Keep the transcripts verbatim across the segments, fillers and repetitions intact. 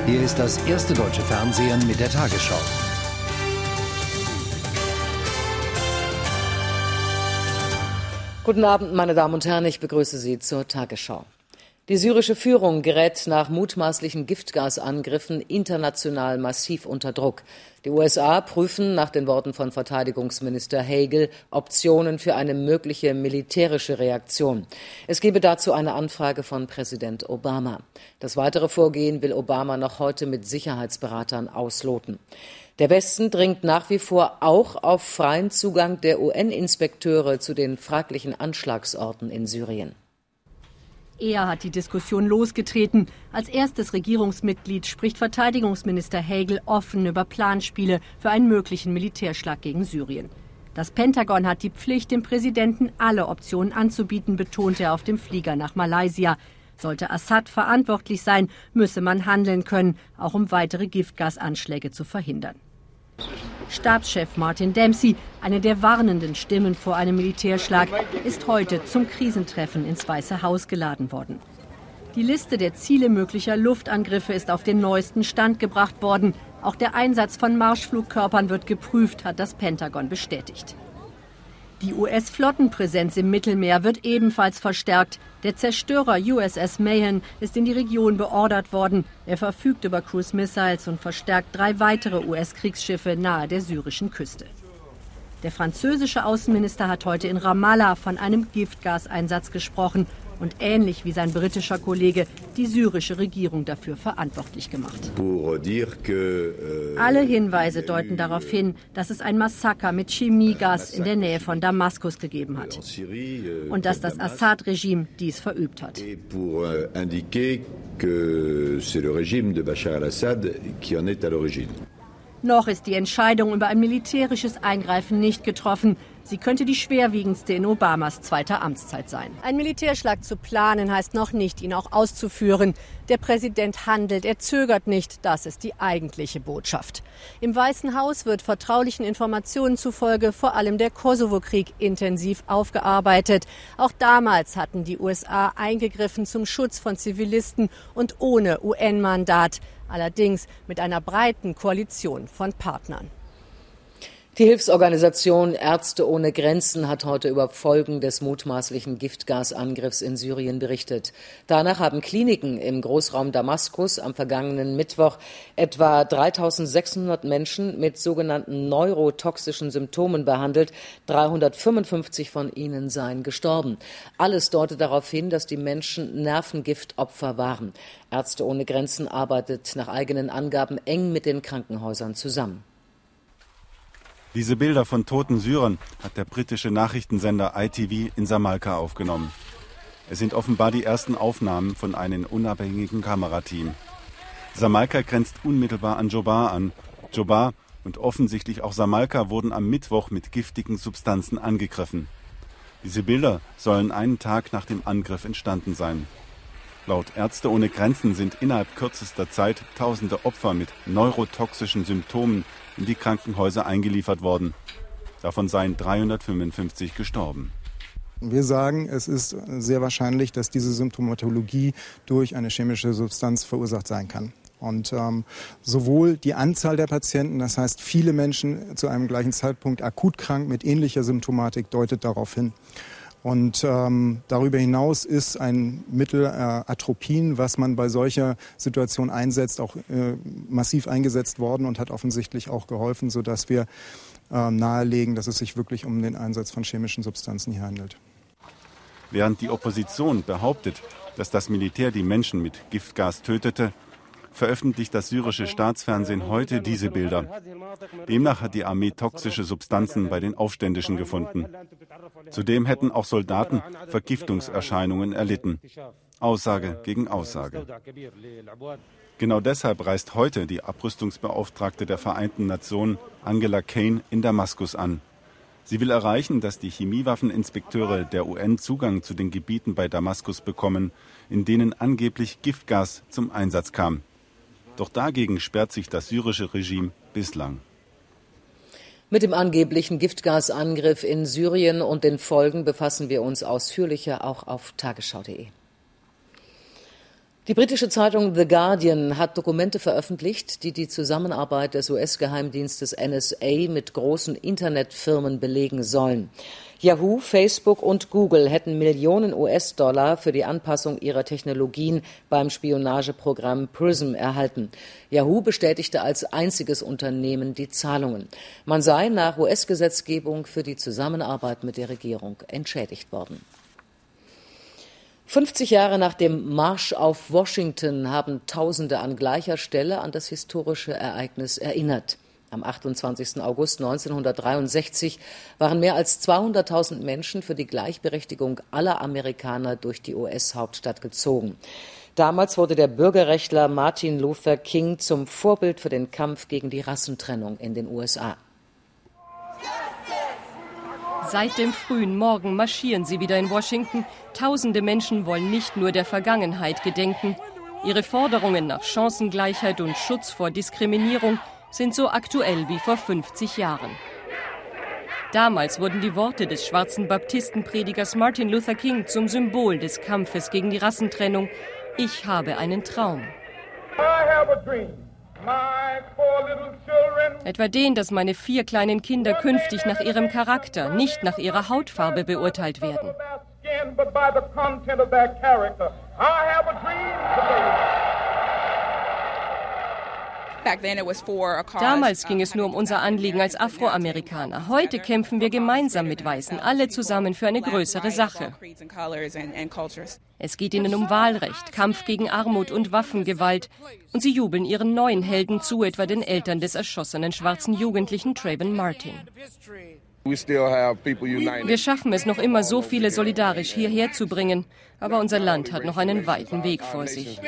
Hier ist das erste deutsche Fernsehen mit der Tagesschau. Guten Abend, meine Damen und Herren, ich begrüße Sie zur Tagesschau. Die syrische Führung gerät nach mutmaßlichen Giftgasangriffen international massiv unter Druck. Die U S A prüfen nach den Worten von Verteidigungsminister Hagel Optionen für eine mögliche militärische Reaktion. Es gebe dazu eine Anfrage von Präsident Obama. Das weitere Vorgehen will Obama noch heute mit Sicherheitsberatern ausloten. Der Westen dringt nach wie vor auch auf freien Zugang der U N-Inspekteure zu den fraglichen Anschlagsorten in Syrien. Er hat die Diskussion losgetreten. Als erstes Regierungsmitglied spricht Verteidigungsminister Hagel offen über Planspiele für einen möglichen Militärschlag gegen Syrien. Das Pentagon hat die Pflicht, dem Präsidenten alle Optionen anzubieten, betonte er auf dem Flieger nach Malaysia. Sollte Assad verantwortlich sein, müsse man handeln können, auch um weitere Giftgasanschläge zu verhindern. Stabschef Martin Dempsey, eine der warnenden Stimmen vor einem Militärschlag, ist heute zum Krisentreffen ins Weiße Haus geladen worden. Die Liste der Ziele möglicher Luftangriffe ist auf den neuesten Stand gebracht worden. Auch der Einsatz von Marschflugkörpern wird geprüft, hat das Pentagon bestätigt. Die U S-Flottenpräsenz im Mittelmeer wird ebenfalls verstärkt. Der Zerstörer U S S Mayhem ist in die Region beordert worden. Er verfügt über Cruise Missiles und verstärkt drei weitere U S-Kriegsschiffe nahe der syrischen Küste. Der französische Außenminister hat heute in Ramallah von einem Giftgaseinsatz gesprochen und ähnlich wie sein britischer Kollege die syrische Regierung dafür verantwortlich gemacht. Alle Hinweise deuten darauf hin, dass es ein Massaker mit Chemiegas in der Nähe von Damaskus gegeben hat und dass das Assad-Regime dies verübt hat. Noch ist die Entscheidung über ein militärisches Eingreifen nicht getroffen. Sie könnte die schwerwiegendste in Obamas zweiter Amtszeit sein. Ein Militärschlag zu planen heißt noch nicht, ihn auch auszuführen. Der Präsident handelt, er zögert nicht. Das ist die eigentliche Botschaft. Im Weißen Haus wird vertraulichen Informationen zufolge vor allem der Kosovo-Krieg intensiv aufgearbeitet. Auch damals hatten die U S A eingegriffen zum Schutz von Zivilisten und ohne U N-Mandat. Allerdings mit einer breiten Koalition von Partnern. Die Hilfsorganisation Ärzte ohne Grenzen hat heute über Folgen des mutmaßlichen Giftgasangriffs in Syrien berichtet. Danach haben Kliniken im Großraum Damaskus am vergangenen Mittwoch etwa dreitausendsechshundert Menschen mit sogenannten neurotoxischen Symptomen behandelt. dreihundertfünfundfünfzig von ihnen seien gestorben. Alles deutet darauf hin, dass die Menschen Nervengiftopfer waren. Ärzte ohne Grenzen arbeitet nach eigenen Angaben eng mit den Krankenhäusern zusammen. Diese Bilder von toten Syrern hat der britische Nachrichtensender I T V in Samalka aufgenommen. Es sind offenbar die ersten Aufnahmen von einem unabhängigen Kamerateam. Samalka grenzt unmittelbar an Djobar an. Djobar und offensichtlich auch Samalka wurden am Mittwoch mit giftigen Substanzen angegriffen. Diese Bilder sollen einen Tag nach dem Angriff entstanden sein. Laut Ärzte ohne Grenzen sind innerhalb kürzester Zeit tausende Opfer mit neurotoxischen Symptomen in die Krankenhäuser eingeliefert worden. Davon seien dreihundertfünfundfünfzig gestorben. Wir sagen, es ist sehr wahrscheinlich, dass diese Symptomatologie durch eine chemische Substanz verursacht sein kann. Und ähm, sowohl die Anzahl der Patienten, das heißt viele Menschen zu einem gleichen Zeitpunkt akut krank mit ähnlicher Symptomatik, deutet darauf hin. Und ähm, darüber hinaus ist ein Mittel äh, Atropin, was man bei solcher Situation einsetzt, auch äh, massiv eingesetzt worden und hat offensichtlich auch geholfen, sodass wir äh, nahelegen, dass es sich wirklich um den Einsatz von chemischen Substanzen hier handelt. Während die Opposition behauptet, dass das Militär die Menschen mit Giftgas tötete, veröffentlicht das syrische Staatsfernsehen heute diese Bilder. Demnach hat die Armee toxische Substanzen bei den Aufständischen gefunden. Zudem hätten auch Soldaten Vergiftungserscheinungen erlitten. Aussage gegen Aussage. Genau deshalb reist heute die Abrüstungsbeauftragte der Vereinten Nationen, Angela Kane, in Damaskus an. Sie will erreichen, dass die Chemiewaffeninspekteure der U N Zugang zu den Gebieten bei Damaskus bekommen, in denen angeblich Giftgas zum Einsatz kam. Doch dagegen sperrt sich das syrische Regime bislang. Mit dem angeblichen Giftgasangriff in Syrien und den Folgen befassen wir uns ausführlicher auch auf tagesschau punkt de. Die britische Zeitung The Guardian hat Dokumente veröffentlicht, die die Zusammenarbeit des U S-Geheimdienstes N S A mit großen Internetfirmen belegen sollen. Yahoo, Facebook und Google hätten Millionen U S-Dollar für die Anpassung ihrer Technologien beim Spionageprogramm PRISM erhalten. Yahoo bestätigte als einziges Unternehmen die Zahlungen. Man sei nach U S-Gesetzgebung für die Zusammenarbeit mit der Regierung entschädigt worden. fünfzig Jahre nach dem Marsch auf Washington haben Tausende an gleicher Stelle an das historische Ereignis erinnert. Am achtundzwanzigsten August neunzehnhundertdreiundsechzig waren mehr als zweihunderttausend Menschen für die Gleichberechtigung aller Amerikaner durch die U S-Hauptstadt gezogen. Damals wurde der Bürgerrechtler Martin Luther King zum Vorbild für den Kampf gegen die Rassentrennung in den U S A. Seit dem frühen Morgen marschieren sie wieder in Washington. Tausende Menschen wollen nicht nur der Vergangenheit gedenken. Ihre Forderungen nach Chancengleichheit und Schutz vor Diskriminierung sind so aktuell wie vor fünfzig Jahren. Damals wurden die Worte des schwarzen Baptistenpredigers Martin Luther King zum Symbol des Kampfes gegen die Rassentrennung. Ich habe einen Traum. Etwa den, dass meine vier kleinen Kinder künftig nach ihrem Charakter, nicht nach ihrer Hautfarbe beurteilt werden. Damals ging es nur um unser Anliegen als Afroamerikaner. Heute kämpfen wir gemeinsam mit Weißen, alle zusammen für eine größere Sache. Es geht ihnen um Wahlrecht, Kampf gegen Armut und Waffengewalt. Und sie jubeln ihren neuen Helden zu, etwa den Eltern des erschossenen schwarzen Jugendlichen Trayvon Martin. Wir schaffen es noch immer, so viele solidarisch hierher zu bringen. Aber unser Land hat noch einen weiten Weg vor sich.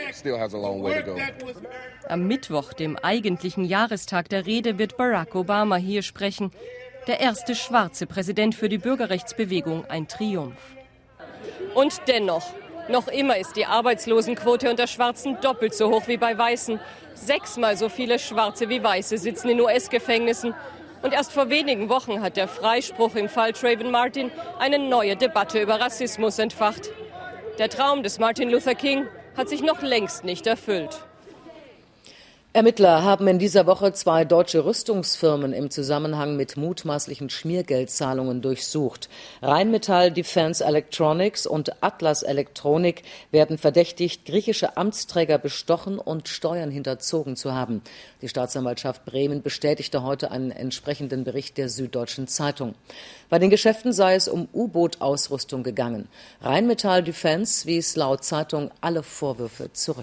Am Mittwoch, dem eigentlichen Jahrestag der Rede, wird Barack Obama hier sprechen. Der erste schwarze Präsident für die Bürgerrechtsbewegung, ein Triumph. Und dennoch, noch immer ist die Arbeitslosenquote unter Schwarzen doppelt so hoch wie bei Weißen. Sechsmal so viele Schwarze wie Weiße sitzen in U S-Gefängnissen. Und erst vor wenigen Wochen hat der Freispruch im Fall Trayvon Martin eine neue Debatte über Rassismus entfacht. Der Traum des Martin Luther King hat sich noch längst nicht erfüllt. Ermittler haben in dieser Woche zwei deutsche Rüstungsfirmen im Zusammenhang mit mutmaßlichen Schmiergeldzahlungen durchsucht. Rheinmetall Defense Electronics und Atlas Elektronik werden verdächtigt, griechische Amtsträger bestochen und Steuern hinterzogen zu haben. Die Staatsanwaltschaft Bremen bestätigte heute einen entsprechenden Bericht der Süddeutschen Zeitung. Bei den Geschäften sei es um U-Boot-Ausrüstung gegangen. Rheinmetall Defense wies laut Zeitung alle Vorwürfe zurück.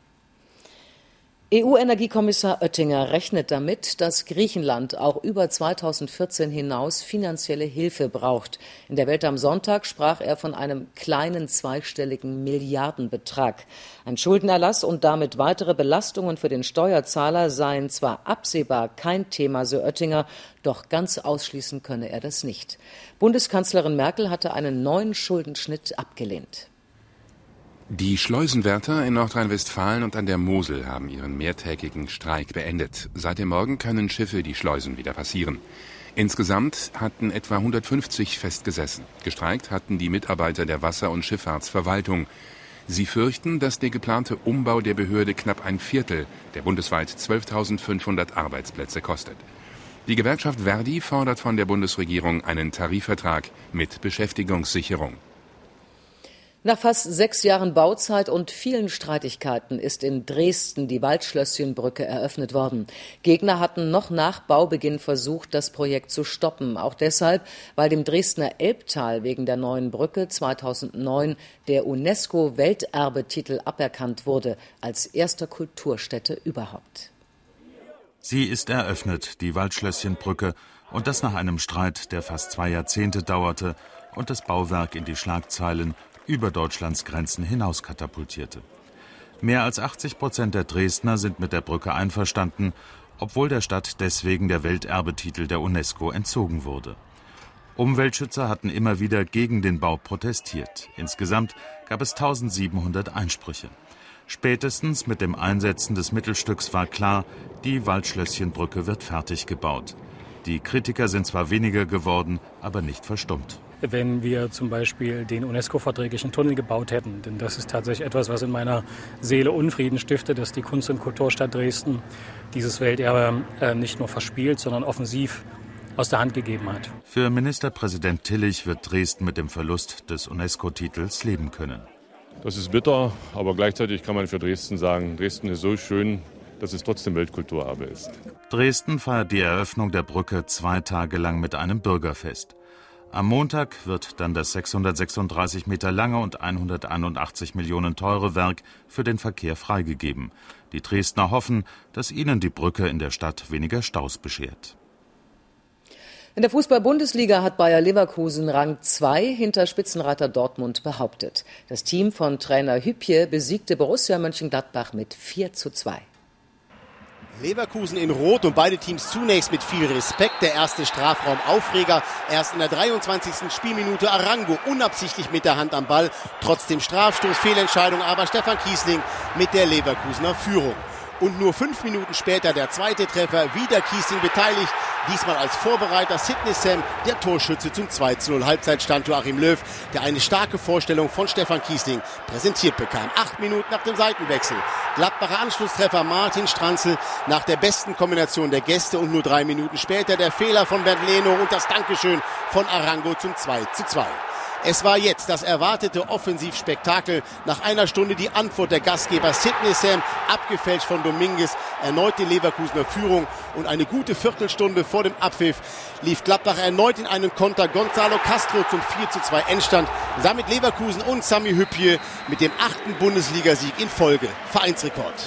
E U-Energiekommissar Oettinger rechnet damit, dass Griechenland auch über zweitausendvierzehn hinaus finanzielle Hilfe braucht. In der Welt am Sonntag sprach er von einem kleinen zweistelligen Milliardenbetrag. Ein Schuldenerlass und damit weitere Belastungen für den Steuerzahler seien zwar absehbar kein Thema, so Oettinger, doch ganz ausschließen könne er das nicht. Bundeskanzlerin Merkel hatte einen neuen Schuldenschnitt abgelehnt. Die Schleusenwärter in Nordrhein-Westfalen und an der Mosel haben ihren mehrtägigen Streik beendet. Seit dem Morgen können Schiffe die Schleusen wieder passieren. Insgesamt hatten etwa hundertfünfzig festgesessen. Gestreikt hatten die Mitarbeiter der Wasser- und Schifffahrtsverwaltung. Sie fürchten, dass der geplante Umbau der Behörde knapp ein Viertel der bundesweit zwölftausendfünfhundert Arbeitsplätze kostet. Die Gewerkschaft Verdi fordert von der Bundesregierung einen Tarifvertrag mit Beschäftigungssicherung. Nach fast sechs Jahren Bauzeit und vielen Streitigkeiten ist in Dresden die Waldschlösschenbrücke eröffnet worden. Gegner hatten noch nach Baubeginn versucht, das Projekt zu stoppen. Auch deshalb, weil dem Dresdner Elbtal wegen der neuen Brücke zweitausendneun der UNESCO-Welterbetitel aberkannt wurde, als erster Kulturstätte überhaupt. Sie ist eröffnet, die Waldschlösschenbrücke, und das nach einem Streit, der fast zwei Jahrzehnte dauerte und das Bauwerk in die Schlagzeilen über Deutschlands Grenzen hinaus katapultierte. Mehr als achtzig Prozent der Dresdner sind mit der Brücke einverstanden, obwohl der Stadt deswegen der Welterbetitel der UNESCO entzogen wurde. Umweltschützer hatten immer wieder gegen den Bau protestiert. Insgesamt gab es tausendsiebenhundert Einsprüche. Spätestens mit dem Einsetzen des Mittelstücks war klar, die Waldschlösschenbrücke wird fertig gebaut. Die Kritiker sind zwar weniger geworden, aber nicht verstummt. wenn wir zum Beispiel den UNESCO-verträglichen Tunnel gebaut hätten. Denn das ist tatsächlich etwas, was in meiner Seele Unfrieden stiftet, dass die Kunst- und Kulturstadt Dresden dieses Welterbe äh, nicht nur verspielt, sondern offensiv aus der Hand gegeben hat. Für Ministerpräsident Tillich wird Dresden mit dem Verlust des UNESCO-Titels leben können. Das ist bitter, aber gleichzeitig kann man für Dresden sagen, Dresden ist so schön, dass es trotzdem Weltkulturerbe ist. Dresden feiert die Eröffnung der Brücke zwei Tage lang mit einem Bürgerfest. Am Montag wird dann das sechshundertsechsunddreißig Meter lange und hunderteinundachtzig Millionen teure Werk für den Verkehr freigegeben. Die Dresdner hoffen, dass ihnen die Brücke in der Stadt weniger Staus beschert. In der Fußball-Bundesliga hat Bayer Leverkusen Rang zwei hinter Spitzenreiter Dortmund behauptet. Das Team von Trainer Hübje besiegte Borussia Mönchengladbach mit vier zu zwei. Leverkusen in Rot und beide Teams zunächst mit viel Respekt. Der erste Strafraum-Aufreger. Erst in der dreiundzwanzigsten Spielminute Arango unabsichtlich mit der Hand am Ball. Trotzdem Strafstoß, Fehlentscheidung, aber Stefan Kiesling mit der Leverkusener Führung. Und nur fünf Minuten später der zweite Treffer, wieder Kiesling beteiligt, diesmal als Vorbereiter Sidney Sam, der Torschütze zum zwei zu null. Halbzeitstand Joachim Löw, der eine starke Vorstellung von Stefan Kiesling präsentiert bekam. Acht Minuten nach dem Seitenwechsel. Gladbacher Anschlusstreffer Martin Stranzl nach der besten Kombination der Gäste und nur drei Minuten später der Fehler von Bernd Leno und das Dankeschön von Arango zum zwei zu zwei. Es war jetzt das erwartete Offensivspektakel. Nach einer Stunde die Antwort der Gastgeber Sidney Sam, abgefälscht von Dominguez, erneut die Leverkusener Führung. Und eine gute Viertelstunde vor dem Abpfiff lief Gladbach erneut in einen Konter. Gonzalo Castro zum vier zu zwei Endstand. Damit Leverkusen und Sami Hübje mit dem achten Bundesligasieg in Folge. Vereinsrekord.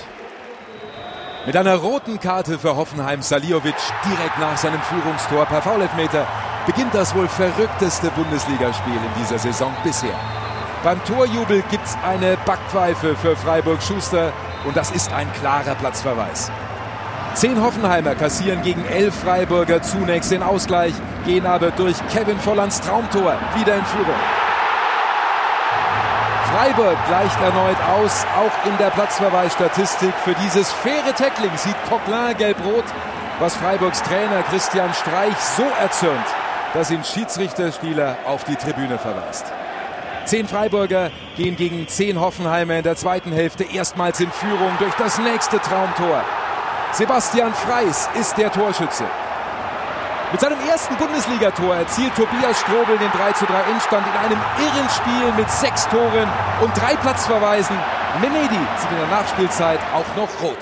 Mit einer roten Karte für Hoffenheim Saliovic direkt nach seinem Führungstor per Foulelfmeter beginnt das wohl verrückteste Bundesligaspiel in dieser Saison bisher. Beim Torjubel gibt's eine Backpfeife für Freiburg-Schuster und das ist ein klarer Platzverweis. Zehn Hoffenheimer kassieren gegen elf Freiburger zunächst den Ausgleich, gehen aber durch Kevin Vollands Traumtor wieder in Führung. Freiburg gleicht erneut aus, auch in der Platzverweisstatistik. Für dieses faire Tackling sieht Coquelin gelb-rot, was Freiburgs Trainer Christian Streich so erzürnt, dass ihn Schiedsrichter Stieler auf die Tribüne verweist. Zehn Freiburger gehen gegen zehn Hoffenheimer in der zweiten Hälfte erstmals in Führung durch das nächste Traumtor. Sebastian Freis ist der Torschütze. Mit seinem ersten Bundesligator erzielt Tobias Strobel den drei zu drei Endstand in einem irren Spiel mit sechs Toren und drei Platzverweisen. Menedi sieht in der Nachspielzeit auch noch rot.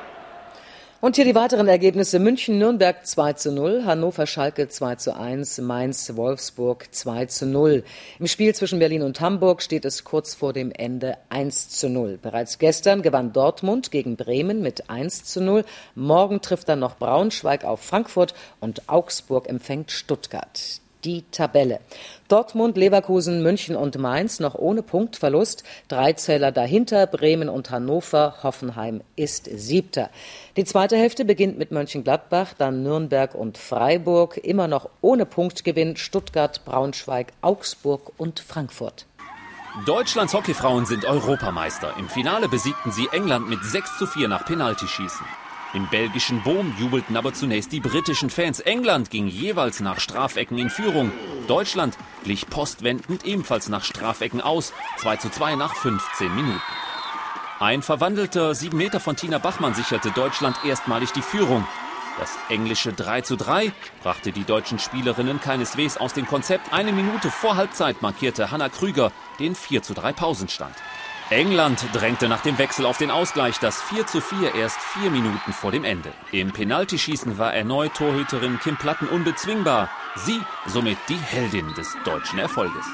Und hier die weiteren Ergebnisse. München-Nürnberg zwei zu null, Hannover-Schalke zwei zu eins, Mainz-Wolfsburg zwei zu null. Im Spiel zwischen Berlin und Hamburg steht es kurz vor dem Ende eins zu null. Bereits gestern gewann Dortmund gegen Bremen mit eins zu null. Morgen trifft dann noch Braunschweig auf Frankfurt und Augsburg empfängt Stuttgart. Die Tabelle. Dortmund, Leverkusen, München und Mainz noch ohne Punktverlust. Drei Zähler dahinter, Bremen und Hannover. Hoffenheim ist Siebter. Die zweite Hälfte beginnt mit Mönchengladbach, dann Nürnberg und Freiburg. Immer noch ohne Punktgewinn Stuttgart, Braunschweig, Augsburg und Frankfurt. Deutschlands Hockeyfrauen sind Europameister. Im Finale besiegten sie England mit sechs zu vier nach Penaltyschießen. Im belgischen Boom jubelten aber zunächst die britischen Fans. England ging jeweils nach Strafecken in Führung. Deutschland glich postwendend ebenfalls nach Strafecken aus. zwei zu zwei nach fünfzehn Minuten. Ein verwandelter sieben Meter von Tina Bachmann sicherte Deutschland erstmalig die Führung. Das englische drei zu drei brachte die deutschen Spielerinnen keineswegs aus dem Konzept. Eine Minute vor Halbzeit markierte Hanna Krüger den vier zu drei Pausenstand. England drängte nach dem Wechsel auf den Ausgleich, das vier zu vier erst vier Minuten vor dem Ende. Im Penaltyschießen war erneut Torhüterin Kim Platten unbezwingbar. Sie somit die Heldin des deutschen Erfolges.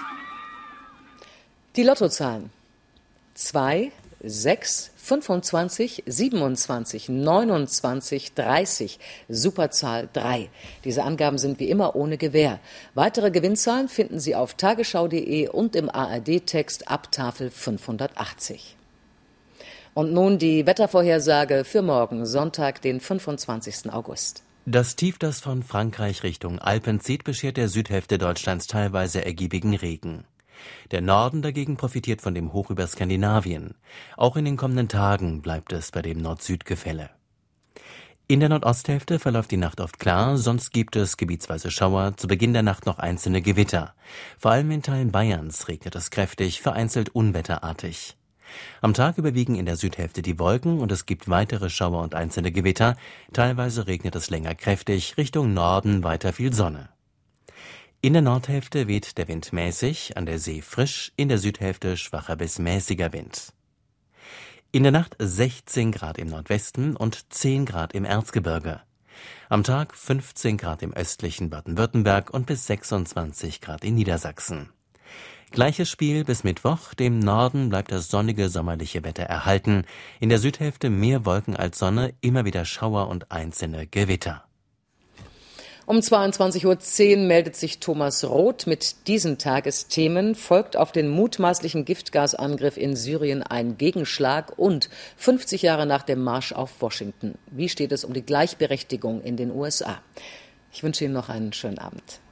Die Lottozahlen: zwei, sechs, fünfundzwanzig, siebenundzwanzig, neunundzwanzig, dreißig, Superzahl drei. Diese Angaben sind wie immer ohne Gewähr. Weitere Gewinnzahlen finden Sie auf tagesschau punkt de und im A R D-Text ab Tafel fünfhundertachtzig. Und nun die Wettervorhersage für morgen, Sonntag, den fünfundzwanzigsten August. Das Tief, das von Frankreich Richtung Alpen zieht, beschert der Südhälfte Deutschlands teilweise ergiebigen Regen. Der Norden dagegen profitiert von dem Hoch über Skandinavien. Auch in den kommenden Tagen bleibt es bei dem Nord-Süd-Gefälle. In der Nordosthälfte verläuft die Nacht oft klar, sonst gibt es gebietsweise Schauer, zu Beginn der Nacht noch einzelne Gewitter. Vor allem in Teilen Bayerns regnet es kräftig, vereinzelt unwetterartig. Am Tag überwiegen in der Südhälfte die Wolken und es gibt weitere Schauer und einzelne Gewitter. Teilweise regnet es länger kräftig, Richtung Norden weiter viel Sonne. In der Nordhälfte weht der Wind mäßig, an der See frisch, in der Südhälfte schwacher bis mäßiger Wind. In der Nacht sechzehn Grad im Nordwesten und zehn Grad im Erzgebirge. Am Tag fünfzehn Grad im östlichen Baden-Württemberg und bis sechsundzwanzig Grad in Niedersachsen. Gleiches Spiel bis Mittwoch, dem Norden bleibt das sonnige sommerliche Wetter erhalten. In der Südhälfte mehr Wolken als Sonne, immer wieder Schauer und einzelne Gewitter. Um zweiundzwanzig Uhr zehn meldet sich Thomas Roth mit diesen Tagesthemen. Folgt auf den mutmaßlichen Giftgasangriff in Syrien ein Gegenschlag und fünfzig Jahre nach dem Marsch auf Washington. Wie steht es um die Gleichberechtigung in den U S A? Ich wünsche Ihnen noch einen schönen Abend.